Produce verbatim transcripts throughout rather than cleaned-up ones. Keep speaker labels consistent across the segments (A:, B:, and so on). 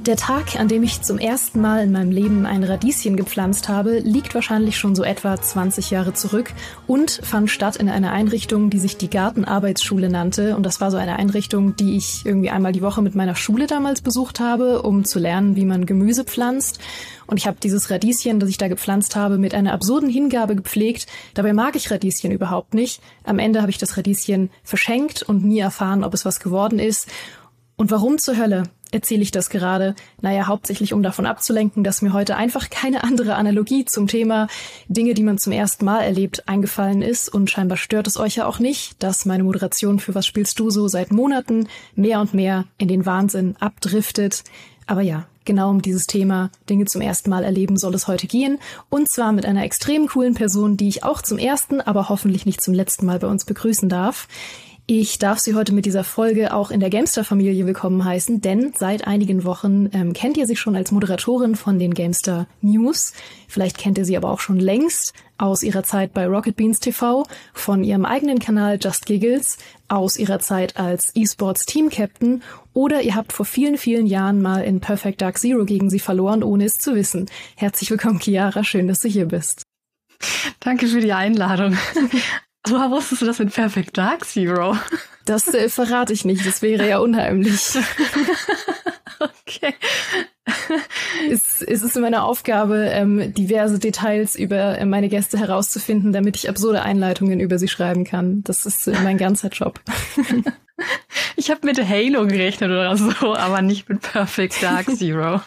A: Der Tag, an dem ich zum ersten Mal in meinem Leben ein Radieschen gepflanzt habe, liegt wahrscheinlich schon so etwa zwanzig Jahre zurück und fand statt in einer Einrichtung, die sich die Gartenarbeitsschule nannte. Und das war so eine Einrichtung, die ich irgendwie einmal die Woche mit meiner Schule damals besucht habe, um zu lernen, wie man Gemüse pflanzt. Und ich habe dieses Radieschen, das ich da gepflanzt habe, mit einer absurden Hingabe gepflegt. Dabei mag ich Radieschen überhaupt nicht. Am Ende habe ich das Radieschen verschenkt und nie erfahren, ob es was geworden ist. Und warum zur Hölle erzähle ich das gerade? Naja, hauptsächlich um davon abzulenken, dass mir heute einfach keine andere Analogie zum Thema Dinge, die man zum ersten Mal erlebt, eingefallen ist. Und scheinbar stört es euch ja auch nicht, dass meine Moderation für Was spielst du so seit Monaten mehr und mehr in den Wahnsinn abdriftet. Aber ja, genau um dieses Thema Dinge zum ersten Mal erleben soll es heute gehen. Und zwar mit einer extrem coolen Person, die ich auch zum ersten, aber hoffentlich nicht zum letzten Mal bei uns begrüßen darf. Ich darf Sie heute mit dieser Folge auch in der Gamestar-Familie willkommen heißen, denn seit einigen Wochen ähm, kennt ihr sie schon als Moderatorin von den Gamestar News. Vielleicht kennt ihr sie aber auch schon längst aus ihrer Zeit bei Rocket Beans T V, von ihrem eigenen Kanal Just Giggles, aus ihrer Zeit als E-Sports Team Captain oder ihr habt vor vielen, vielen Jahren mal in Perfect Dark Zero gegen sie verloren, ohne es zu wissen. Herzlich willkommen, Chiara, schön, dass du hier bist.
B: Danke für die Einladung. Woher wusstest du das mit Perfect Dark Zero?
A: Das äh, verrate ich nicht, das wäre ja unheimlich.
B: Okay.
A: Es, es ist meine Aufgabe, ähm, diverse Details über äh, meine Gäste herauszufinden, damit ich absurde Einleitungen über sie schreiben kann. Das ist äh, mein ganzer Job.
B: Ich habe mit Halo gerechnet oder so, aber nicht mit Perfect Dark Zero.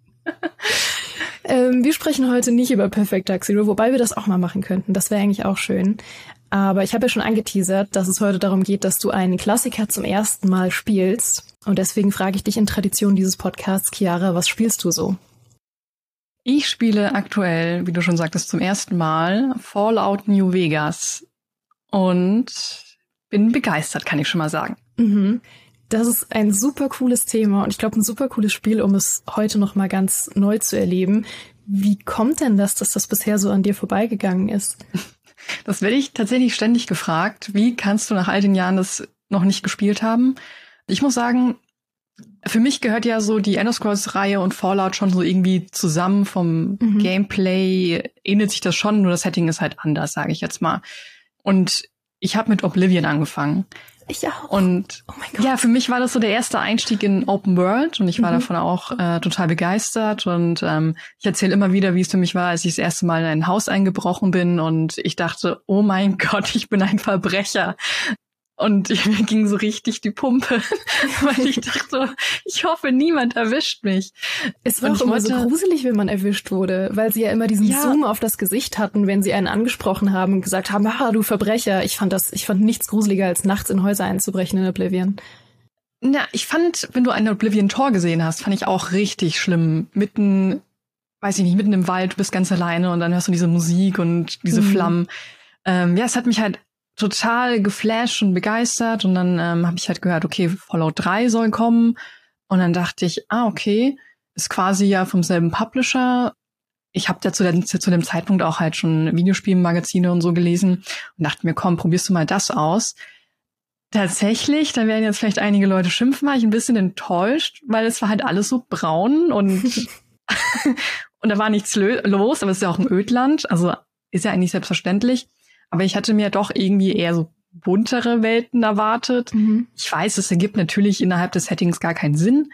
A: ähm, wir sprechen heute nicht über Perfect Dark Zero, wobei wir das auch mal machen könnten. Das wäre eigentlich auch schön. Aber ich habe ja schon angeteasert, dass es heute darum geht, dass du einen Klassiker zum ersten Mal spielst. Und deswegen frage ich dich in Tradition dieses Podcasts, Chiara, was spielst du so?
B: Ich spiele aktuell, wie du schon sagtest, zum ersten Mal Fallout New Vegas. Und bin begeistert, kann ich schon mal sagen.
A: Mhm. Das ist ein super cooles Thema und ich glaube ein super cooles Spiel, um es heute noch mal ganz neu zu erleben. Wie kommt denn das, dass das bisher so an dir vorbeigegangen ist?
B: Das werde ich tatsächlich ständig gefragt. Wie kannst du nach all den Jahren das noch nicht gespielt haben? Ich muss sagen, für mich gehört ja so die Elder Scrolls-Reihe und Fallout schon so irgendwie zusammen. Vom mhm. Gameplay ähnelt sich das schon, nur das Setting ist halt anders, sage ich jetzt mal. Und ich habe mit Oblivion angefangen.
A: Ich auch.
B: Und
A: oh mein Gott.
B: Ja, für mich war das so der erste Einstieg in Open World und ich war mhm. davon auch äh, total begeistert und ähm, ich erzähle immer wieder, wie es für mich war, als ich das erste Mal in ein Haus eingebrochen bin und ich dachte, oh mein Gott, ich bin ein Verbrecher. Und mir ging so richtig die Pumpe, weil ich dachte, ich hoffe, niemand erwischt mich.
A: Es war auch immer so gruselig, wenn man erwischt wurde, weil sie ja immer diesen ja. Zoom auf das Gesicht hatten, wenn sie einen angesprochen haben und gesagt haben, ah, du Verbrecher. Ich fand das, ich fand nichts gruseliger, als nachts in Häuser einzubrechen in Oblivion.
B: Na, ich fand, wenn du ein Oblivion-Tor gesehen hast, fand ich auch richtig schlimm. Mitten, weiß ich nicht, mitten im Wald, du bist ganz alleine und dann hörst du diese Musik und diese mhm. Flammen. Ähm, ja, es hat mich halt total geflasht und begeistert und dann ähm, habe ich halt gehört, okay, Fallout drei soll kommen und dann dachte ich, ah, okay, ist quasi ja vom selben Publisher. Ich habe ja zu, der, zu dem Zeitpunkt auch halt schon Videospielmagazine und so gelesen und dachte mir, komm, probierst du mal das aus. Tatsächlich, da werden jetzt vielleicht einige Leute schimpfen, war ich ein bisschen enttäuscht, weil es war halt alles so braun und und da war nichts los, aber es ist ja auch ein Ödland, also ist ja eigentlich selbstverständlich. Aber ich hatte mir doch irgendwie eher so buntere Welten erwartet. Mhm. Ich weiß, es ergibt natürlich innerhalb des Settings gar keinen Sinn.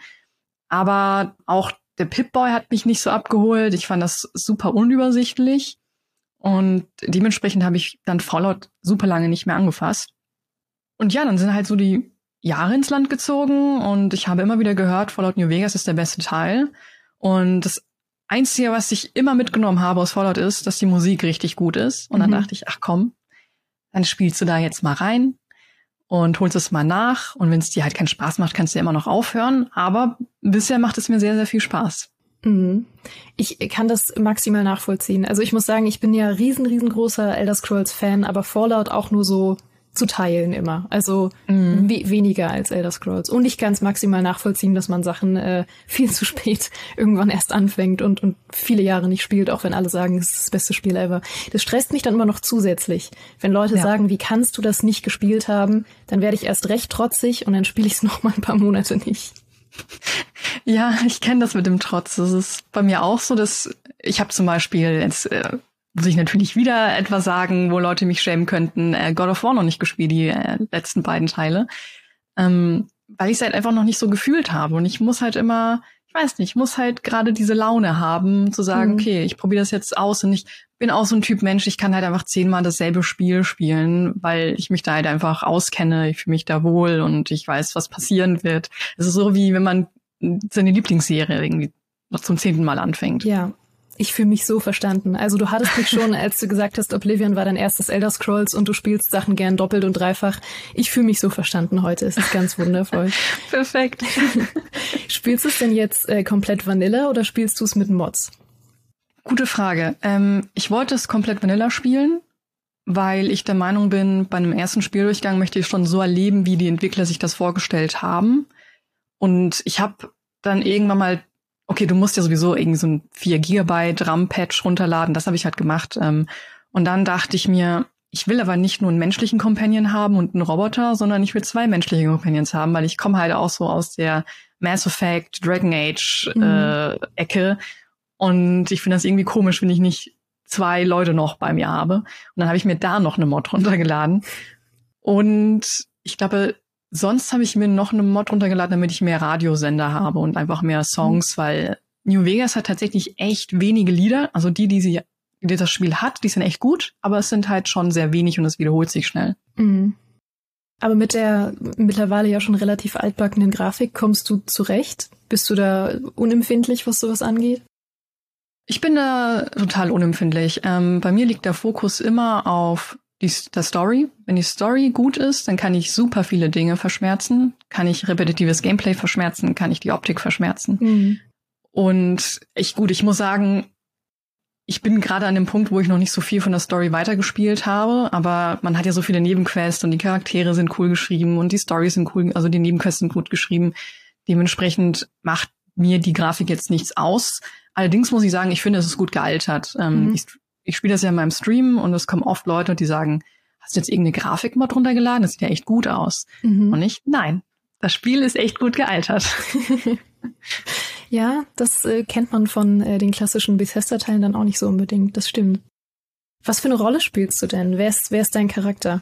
B: Aber auch der Pip-Boy hat mich nicht so abgeholt. Ich fand das super unübersichtlich. Und dementsprechend habe ich dann Fallout super lange nicht mehr angefasst. Und ja, dann sind halt so die Jahre ins Land gezogen. Und ich habe immer wieder gehört, Fallout New Vegas ist der beste Teil. Und das Einzige, was ich immer mitgenommen habe aus Fallout ist, dass die Musik richtig gut ist. Und dann mhm. dachte ich, ach komm, dann spielst du da jetzt mal rein und holst es mal nach. Und wenn es dir halt keinen Spaß macht, kannst du ja immer noch aufhören. Aber bisher macht es mir sehr, sehr viel Spaß.
A: Mhm. Ich kann das maximal nachvollziehen. Also ich muss sagen, ich bin ja riesen, riesengroßer Elder Scrolls Fan, aber Fallout auch nur so zu teilen immer. Also mhm. we- weniger als Elder Scrolls. Und ich kann es maximal nachvollziehen, dass man Sachen äh, viel zu spät irgendwann erst anfängt und, und viele Jahre nicht spielt, auch wenn alle sagen, es ist das beste Spiel ever. Das stresst mich dann immer noch zusätzlich. Wenn Leute ja. sagen, wie kannst du das nicht gespielt haben, dann werde ich erst recht trotzig und dann spiele ich es noch mal ein paar Monate nicht.
B: Ja, ich kenne das mit dem Trotz. Das ist bei mir auch so, dass ich habe zum Beispiel, jetzt äh, muss ich natürlich wieder etwas sagen, wo Leute mich schämen könnten, äh, God of War noch nicht gespielt, die äh, letzten beiden Teile, ähm, weil ich es halt einfach noch nicht so gefühlt habe. Und ich muss halt immer, ich weiß nicht, ich muss halt gerade diese Laune haben, zu sagen, mhm. okay, ich probiere das jetzt aus. Und ich bin auch so ein Typ Mensch, ich kann halt einfach zehnmal dasselbe Spiel spielen, weil ich mich da halt einfach auskenne, ich fühle mich da wohl und ich weiß, was passieren wird. Es ist so, wie wenn man seine Lieblingsserie irgendwie noch zum zehnten Mal anfängt.
A: Ja, ich fühle mich so verstanden. Also du hattest mich schon, als du gesagt hast, Oblivion war dein erstes Elder Scrolls und du spielst Sachen gern doppelt und dreifach. Ich fühle mich so verstanden heute. Es ist ganz wundervoll.
B: Perfekt.
A: Spielst du es denn jetzt äh, komplett Vanilla oder spielst du es mit Mods?
B: Gute Frage. Ähm, ich wollte es komplett Vanilla spielen, weil ich der Meinung bin, bei einem ersten Spieldurchgang möchte ich schon so erleben, wie die Entwickler sich das vorgestellt haben. Und ich habe dann irgendwann mal, okay, du musst ja sowieso irgendwie so ein vier Gigabyte RAM-Patch runterladen, das habe ich halt gemacht. Ähm, und dann dachte ich mir, ich will aber nicht nur einen menschlichen Companion haben und einen Roboter, sondern ich will zwei menschliche Companions haben, weil ich komme halt auch so aus der Mass Effect, Dragon Age mhm. äh, Ecke. Und ich finde das irgendwie komisch, wenn ich nicht zwei Leute noch bei mir habe. Und dann habe ich mir da noch eine Mod runtergeladen. Und ich glaube, sonst habe ich mir noch eine Mod runtergeladen, damit ich mehr Radiosender habe und einfach mehr Songs, mhm. weil New Vegas hat tatsächlich echt wenige Lieder. Also die, die sie, die das Spiel hat, die sind echt gut, aber es sind halt schon sehr wenig und es wiederholt sich schnell.
A: Mhm. Aber mit der mittlerweile ja schon relativ altbackenen Grafik kommst du zurecht? Bist du da unempfindlich, was sowas angeht?
B: Ich bin da total unempfindlich. Ähm, bei mir liegt der Fokus immer auf die, der Story. Wenn die Story gut ist, dann kann ich super viele Dinge verschmerzen. Kann ich repetitives Gameplay verschmerzen, kann ich die Optik verschmerzen. Mhm. Und ich, gut, ich muss sagen, ich bin gerade an dem Punkt, wo ich noch nicht so viel von der Story weitergespielt habe, aber man hat ja so viele Nebenquests und die Charaktere sind cool geschrieben und die Storys sind cool, also die Nebenquests sind gut geschrieben. Dementsprechend macht mir die Grafik jetzt nichts aus. Allerdings muss ich sagen, ich finde, es ist gut gealtert. Ähm, mhm. Ich, ich spiele das ja in meinem Stream und es kommen oft Leute, die sagen, hast du jetzt irgendeine Grafikmod runtergeladen? Das sieht ja echt gut aus. Mhm. Und ich, nein, das Spiel ist echt gut gealtert.
A: Ja, das äh, kennt man von äh, den klassischen Bethesda-Teilen dann auch nicht so unbedingt. Das stimmt. Was für eine Rolle spielst du denn? Wer ist, wer ist dein Charakter?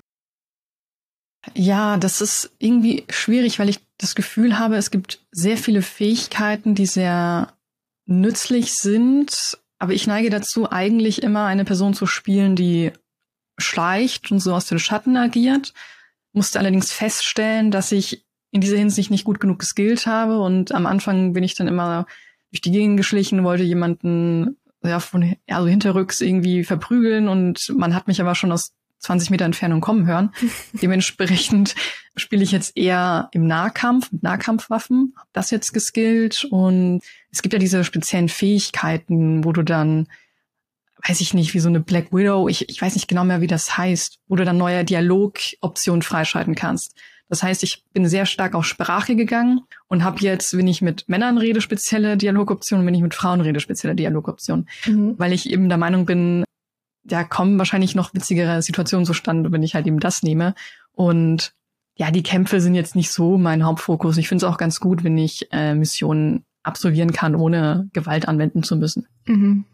B: Ja, das ist irgendwie schwierig, weil ich das Gefühl habe, es gibt sehr viele Fähigkeiten, die sehr nützlich sind. Aber ich neige dazu, eigentlich immer eine Person zu spielen, die schleicht und so aus den Schatten agiert. Musste allerdings feststellen, dass ich in dieser Hinsicht nicht gut genug geskillt habe. Und am Anfang bin ich dann immer durch die Gegend geschlichen, wollte jemanden ja von also hinterrücks irgendwie verprügeln. Und man hat mich aber schon aus zwanzig Meter Entfernung kommen hören. Dementsprechend spiele ich jetzt eher im Nahkampf, mit Nahkampfwaffen, hab das jetzt geskillt. Und es gibt ja diese speziellen Fähigkeiten, wo du dann, weiß ich nicht, wie so eine Black Widow, ich, ich weiß nicht genau mehr, wie das heißt, wo du dann neue Dialogoptionen freischalten kannst. Das heißt, ich bin sehr stark auf Sprache gegangen und habe jetzt, wenn ich mit Männern rede, spezielle Dialogoptionen, wenn ich mit Frauen rede, spezielle Dialogoptionen. Mhm. Weil ich eben der Meinung bin, da kommen wahrscheinlich noch witzigere Situationen zustande, wenn ich halt eben das nehme. Und ja, die Kämpfe sind jetzt nicht so mein Hauptfokus. Ich finde es auch ganz gut, wenn ich äh, Missionen absolvieren kann, ohne Gewalt anwenden zu müssen.
A: Mhm.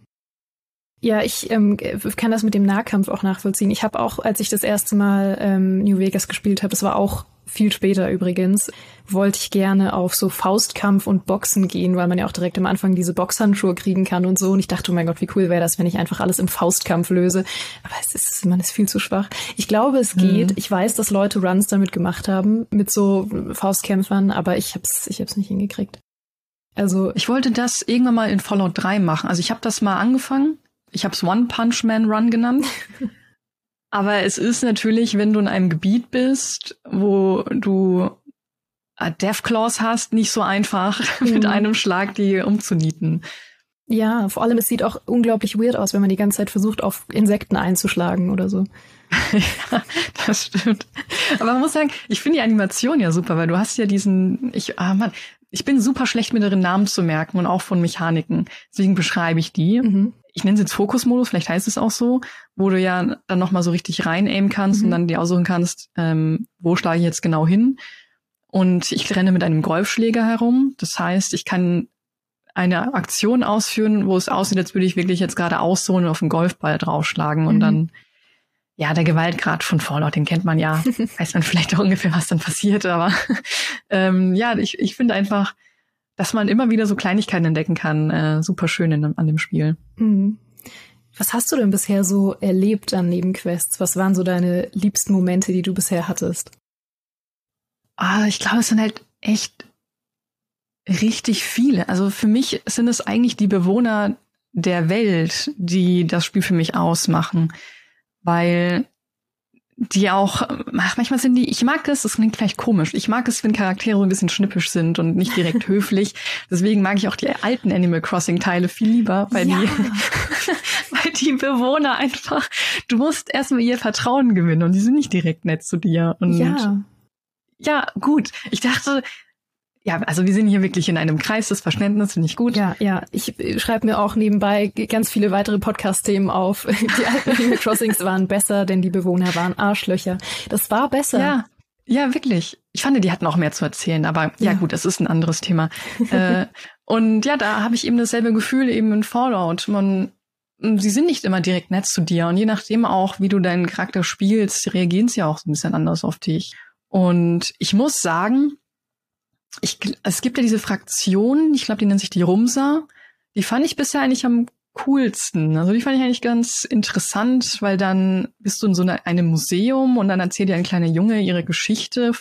A: Ja, ich ähm, kann das mit dem Nahkampf auch nachvollziehen. Ich habe auch, als ich das erste Mal ähm, New Vegas gespielt habe, das war auch viel später übrigens, wollte ich gerne auf so Faustkampf und Boxen gehen, weil man ja auch direkt am Anfang diese Boxhandschuhe kriegen kann und so. Und ich dachte, oh mein Gott, wie cool wäre das, wenn ich einfach alles im Faustkampf löse. Aber es ist, man ist viel zu schwach. Ich glaube, es geht. Mhm. Ich weiß, dass Leute Runs damit gemacht haben, mit so Faustkämpfern, aber ich hab's, ich hab's nicht hingekriegt. Also
B: ich wollte das irgendwann mal in Fallout drei machen. Also ich habe das mal angefangen. Ich habe es One-Punch-Man-Run genannt. Aber es ist natürlich, wenn du in einem Gebiet bist, wo du Deathclaws hast, nicht so einfach, mhm. mit einem Schlag die umzunieten.
A: Ja, vor allem es sieht auch unglaublich weird aus, wenn man die ganze Zeit versucht, auf Insekten einzuschlagen oder so.
B: Ja, das stimmt. Aber man muss sagen, ich finde die Animation ja super, weil du hast ja diesen, ich, ah Mann, ich bin super schlecht mit darin, Namen zu merken und auch von Mechaniken. Deswegen beschreibe ich die. Mhm. Ich nenne es jetzt Fokusmodus, vielleicht heißt es auch so, wo du ja dann nochmal so richtig rein aimen kannst mhm. und dann dir aussuchen kannst, ähm, wo schlage ich jetzt genau hin. und ich renne mit einem Golfschläger herum. Das heißt, ich kann eine Aktion ausführen, wo es aussieht, als würde ich wirklich jetzt gerade ausholen und auf den Golfball draufschlagen und mhm. dann, ja, der Gewaltgrad von Fallout, den kennt man ja, weiß man vielleicht auch ungefähr, was dann passiert, aber ähm, ja, ich, ich finde einfach, dass man immer wieder so Kleinigkeiten entdecken kann, äh, super schön in, an dem Spiel.
A: Mhm. Was hast du denn bisher so erlebt an Nebenquests? Was waren so deine liebsten Momente, die du bisher hattest?
B: Ah, ich glaube, es sind halt echt richtig viele. Also für mich sind es eigentlich die Bewohner der Welt, die das Spiel für mich ausmachen. Weil die auch, ach, manchmal sind die, ich mag es, das klingt vielleicht komisch, ich mag es, wenn Charaktere so ein bisschen schnippisch sind und nicht direkt höflich. Deswegen mag ich auch die alten Animal Crossing-Teile viel lieber, weil ja. die weil die Bewohner einfach, du musst erstmal ihr Vertrauen gewinnen und die sind nicht direkt nett zu dir. Und
A: ja.
B: Ja, gut. Ich dachte, ja, also wir sind hier wirklich in einem Kreis des Verständnisses, finde ich gut.
A: Ja, ja. Ich schreibe mir auch nebenbei ganz viele weitere Podcast-Themen auf. Die alten Animal Crossings waren besser, denn die Bewohner waren Arschlöcher. Das war besser.
B: Ja, ja, wirklich. Ich fand, die hatten auch mehr zu erzählen, aber ja, ja gut, das ist ein anderes Thema. äh, und ja, da habe ich eben dasselbe Gefühl eben in Fallout. Man, sie sind nicht immer direkt nett zu dir und je nachdem auch, wie du deinen Charakter spielst, reagieren sie auch so ein bisschen anders auf dich. Und ich muss sagen, Ich, es gibt ja diese Fraktion, ich glaube, die nennt sich die Rumsa. Die fand ich bisher eigentlich am coolsten. Also die fand ich eigentlich ganz interessant, weil dann bist du in so einer, einem Museum und dann erzählt dir ein kleiner Junge ihre Geschichte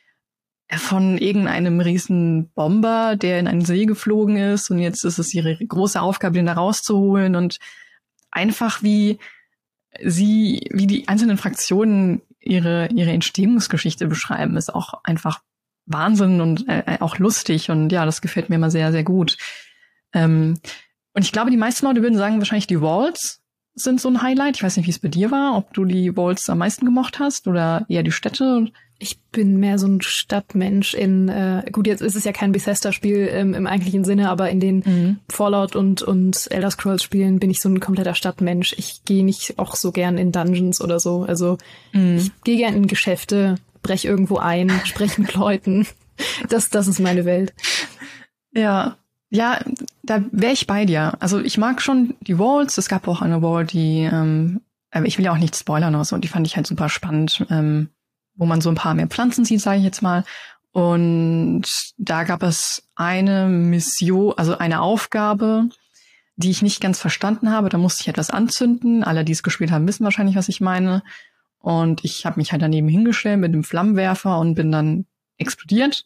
B: von irgendeinem riesen Bomber, der in einen See geflogen ist und jetzt ist es ihre große Aufgabe, den da rauszuholen und einfach wie sie, wie die einzelnen Fraktionen ihre, ihre Entstehungsgeschichte beschreiben, ist auch einfach Wahnsinn und äh, auch lustig und ja, das gefällt mir immer sehr, sehr gut. Ähm, und ich glaube, die meisten Leute würden sagen, wahrscheinlich die Walls sind so ein Highlight. Ich weiß nicht, wie es bei dir war, ob du die Walls am meisten gemocht hast oder eher die Städte.
A: Ich bin mehr so ein Stadtmensch in, äh, gut, jetzt ist es ja kein Bethesda-Spiel ähm, im eigentlichen Sinne, aber in den mhm. Fallout und und Elder Scrolls-Spielen bin ich so ein kompletter Stadtmensch. Ich gehe nicht auch so gern in Dungeons oder so. Also mhm. ich gehe gern in Geschäfte, brech irgendwo ein, spreche mit Leuten. Das, das ist meine Welt.
B: Ja, ja, da wäre ich bei dir. Also ich mag schon die Walls. Es gab auch eine Wall, die, ähm, ich will ja auch nicht spoilern oder so, und die fand ich halt super spannend, ähm, wo man so ein paar mehr Pflanzen sieht, sage ich jetzt mal. Und da gab es eine Mission, also eine Aufgabe, die ich nicht ganz verstanden habe. Da musste ich etwas anzünden. Alle, die es gespielt haben, wissen wahrscheinlich, was ich meine. Und ich habe mich halt daneben hingestellt mit dem Flammenwerfer und bin dann explodiert.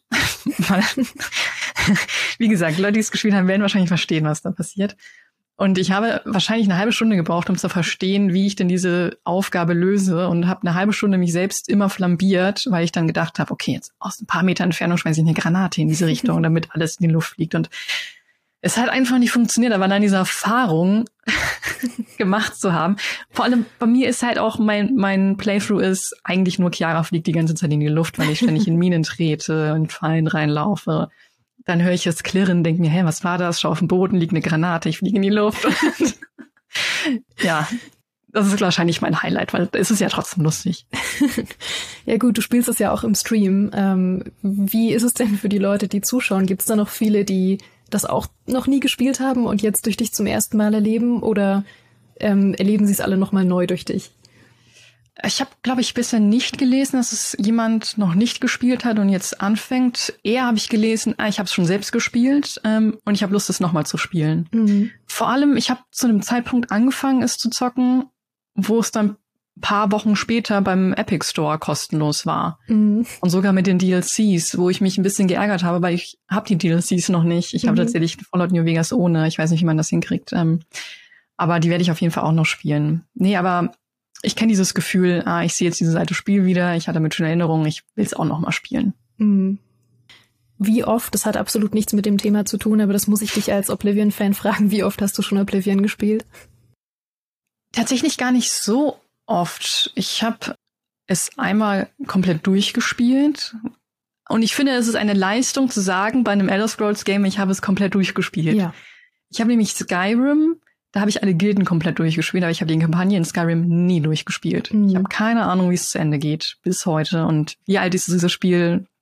B: Wie gesagt, Leute, die es gespielt haben, werden wahrscheinlich verstehen, was da passiert. Und ich habe wahrscheinlich eine halbe Stunde gebraucht, um zu verstehen, wie ich denn diese Aufgabe löse, und habe eine halbe Stunde mich selbst immer flambiert, weil ich dann gedacht habe, okay, jetzt aus ein paar Meter Entfernung schmeiße ich eine Granate in diese Richtung, damit alles in die Luft fliegt. Und es hat einfach nicht funktioniert, aber dann diese Erfahrung gemacht zu haben. Vor allem bei mir ist halt auch mein mein Playthrough ist eigentlich nur Chiara fliegt die ganze Zeit in die Luft, weil ich ständig in Minen trete und Fallen reinlaufe. Dann höre ich es klirren, denke mir, hey, was war das? Schau auf den Boden, liegt eine Granate, ich fliege in die Luft. Ja, das ist wahrscheinlich mein Highlight, weil es ist ja trotzdem lustig.
A: Ja gut, du spielst es ja auch im Stream. Ähm, wie ist es denn für die Leute, die zuschauen? Gibt es da noch viele, die das auch noch nie gespielt haben und jetzt durch dich zum ersten Mal erleben, oder ähm, erleben sie es alle nochmal neu durch dich?
B: Ich habe, glaube ich, bisher nicht gelesen, dass es jemand noch nicht gespielt hat und jetzt anfängt. Eher habe ich gelesen, ah, ich habe es schon selbst gespielt ähm, und ich habe Lust, es nochmal zu spielen. Mhm. Vor allem, ich habe zu einem Zeitpunkt angefangen, es zu zocken, wo es dann ein paar Wochen später beim Epic Store kostenlos war. Mhm. Und sogar mit den D L Cs, wo ich mich ein bisschen geärgert habe, weil ich habe die D L Cs noch nicht. Ich mhm. habe tatsächlich Fallout New Vegas ohne. Ich weiß nicht, wie man das hinkriegt. Ähm, aber die werde ich auf jeden Fall auch noch spielen. Nee, aber ich kenne dieses Gefühl, ah, ich sehe jetzt dieses alte Spiel wieder, ich hatte damit schon Erinnerungen, ich will es auch noch mal spielen.
A: Mhm. Wie oft, das hat absolut nichts mit dem Thema zu tun, aber das muss ich dich als Oblivion-Fan fragen, wie oft hast du schon Oblivion gespielt?
B: Tatsächlich gar nicht so oft. Ich habe es einmal komplett durchgespielt und ich finde, es ist eine Leistung zu sagen, bei einem Elder Scrolls Game, ich habe es komplett durchgespielt. Ja. Ich habe nämlich Skyrim, da habe ich alle Gilden komplett durchgespielt, aber ich habe die Kampagne in Skyrim nie durchgespielt. Mhm. Ich habe keine Ahnung, wie es zu Ende geht bis heute. Und wie alt ist dieses Spiel?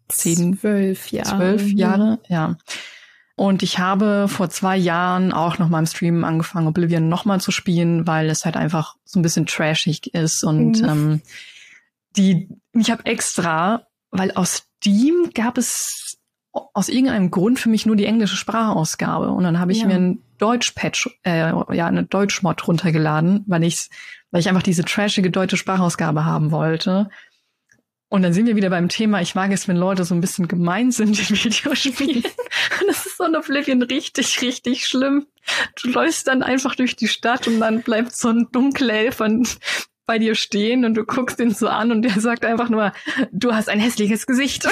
B: zehn,
A: zwölf Jahre.
B: Zwölf Jahre, ja. Und ich habe vor zwei Jahren auch noch mal im Stream angefangen, Oblivion noch mal zu spielen, weil es halt einfach so ein bisschen trashig ist. Und mhm. ähm, die, ich habe extra, weil aus Steam gab es aus irgendeinem Grund für mich nur die englische Sprachausgabe. Und dann habe ich ja. mir ein Deutsch-Patch, äh, ja, eine Deutsch-Mod runtergeladen, weil ich, weil ich einfach diese trashige deutsche Sprachausgabe haben wollte. Und dann sind wir wieder beim Thema, ich mag es, wenn Leute so ein bisschen gemein sind in Videospielen. Und das ist so in Oblivion richtig, richtig schlimm. Du läufst dann einfach durch die Stadt und dann bleibt so ein Dunkelelf bei dir stehen und du guckst ihn so an und der sagt einfach nur, du hast ein hässliches Gesicht.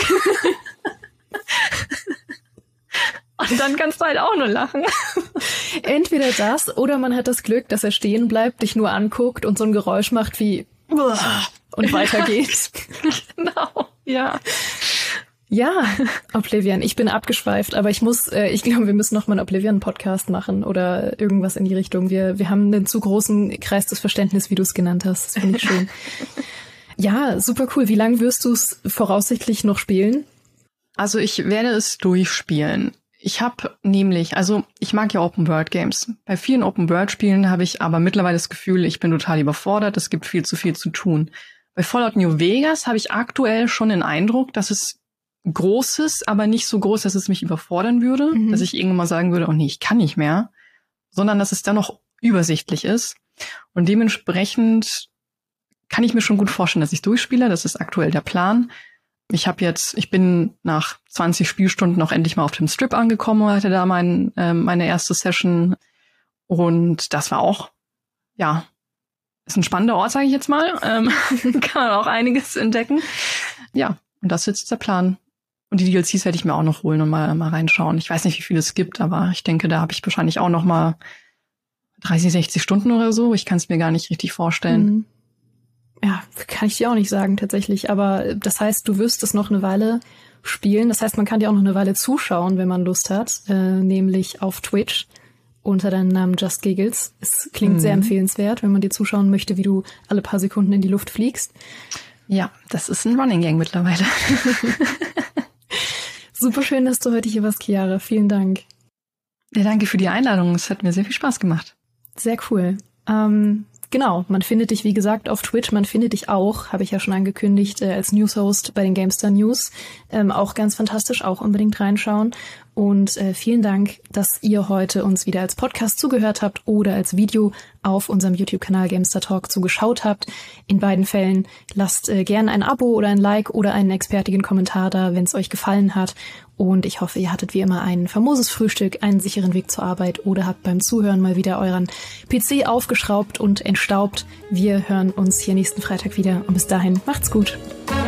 B: Und dann kannst du halt auch nur lachen.
A: Entweder das oder man hat das Glück, dass er stehen bleibt, dich nur anguckt und so ein Geräusch macht wie und weiter geht.
B: Genau, ja.
A: Ja, Oblivion. Ich bin abgeschweift, aber ich muss, äh, ich glaube, wir müssen noch mal einen Oblivion-Podcast machen oder irgendwas in die Richtung. Wir, wir haben einen zu großen Kreis des Verständnisses, wie du es genannt hast. Das finde ich schön. Ja, super cool. Wie lange wirst du es voraussichtlich noch spielen?
B: Also ich werde es durchspielen. Ich habe nämlich, also ich mag ja Open-World-Games. Bei vielen Open-World-Spielen habe ich aber mittlerweile das Gefühl, ich bin total überfordert. Es gibt viel zu viel zu tun. Bei Fallout New Vegas habe ich aktuell schon den Eindruck, dass es groß ist, aber nicht so groß, dass es mich überfordern würde. Mhm. Dass ich irgendwann mal sagen würde, oh nee, ich kann nicht mehr. Sondern dass es dann noch übersichtlich ist. Und dementsprechend kann ich mir schon gut vorstellen, dass ich durchspiele. Das ist aktuell der Plan. Ich habe jetzt, ich bin nach zwanzig Spielstunden auch endlich mal auf dem Strip angekommen, hatte da mein, äh, meine erste Session und das war auch, ja, ist ein spannender Ort, sage ich jetzt mal. Ähm, kann man auch einiges entdecken. Ja, und das ist jetzt der Plan. Und die D L Cs werde ich mir auch noch holen und mal, mal reinschauen. Ich weiß nicht, wie viel es gibt, aber ich denke, da habe ich wahrscheinlich auch noch mal dreißig, sechzig Stunden oder so. Ich kann es mir gar nicht richtig vorstellen.
A: Mhm. Ja, kann ich dir auch nicht sagen tatsächlich, aber das heißt, du wirst es noch eine Weile spielen. Das heißt, man kann dir auch noch eine Weile zuschauen, wenn man Lust hat, äh, nämlich auf Twitch unter deinem Namen Just Giggles. Es klingt mhm. sehr empfehlenswert, wenn man dir zuschauen möchte, wie du alle paar Sekunden in die Luft fliegst.
B: Ja, das ist ein Running Gang mittlerweile.
A: Super schön, dass du heute hier warst, Chiara. Vielen Dank.
B: Ja, danke für die Einladung. Es hat mir sehr viel Spaß gemacht.
A: Sehr cool. Ähm, Genau, man findet dich, wie gesagt, auf Twitch. Man findet dich auch, habe ich ja schon angekündigt, äh, als News-Host bei den GameStar News. Ähm, auch ganz fantastisch, auch unbedingt reinschauen. Und äh, vielen Dank, dass ihr heute uns wieder als Podcast zugehört habt oder als Video auf unserem YouTube-Kanal GameStar Talk zugeschaut habt. In beiden Fällen lasst äh, gerne ein Abo oder ein Like oder einen expertigen Kommentar da, wenn es euch gefallen hat. Und ich hoffe, ihr hattet wie immer ein famoses Frühstück, einen sicheren Weg zur Arbeit oder habt beim Zuhören mal wieder euren P C aufgeschraubt und entstaubt. Wir hören uns hier nächsten Freitag wieder und bis dahin macht's gut.